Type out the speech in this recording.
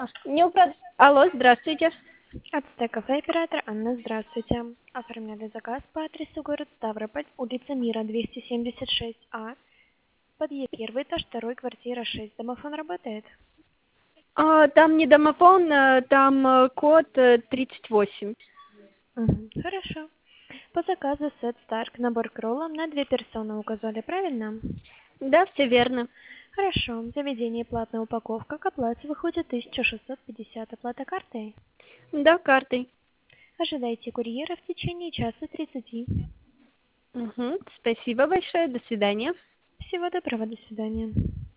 Алло, здравствуйте. Ацтек кафе оператор Анна, здравствуйте. Оформляли заказ по адресу город Ставрополь, улица Мира, 276А, подъезд первый этаж, второй, квартира 6. Домофон работает? Там не домофон, там код 38. Хорошо. По заказу сет Старк, набор к роллам на 2 персоны указали, правильно? Да, все верно. Хорошо. Заведение платная упаковка. К оплате выходит 1650. Оплата картой. Да, картой. Ожидайте курьера в течение часа 30. Угу. Спасибо большое, до свидания. Всего доброго, до свидания.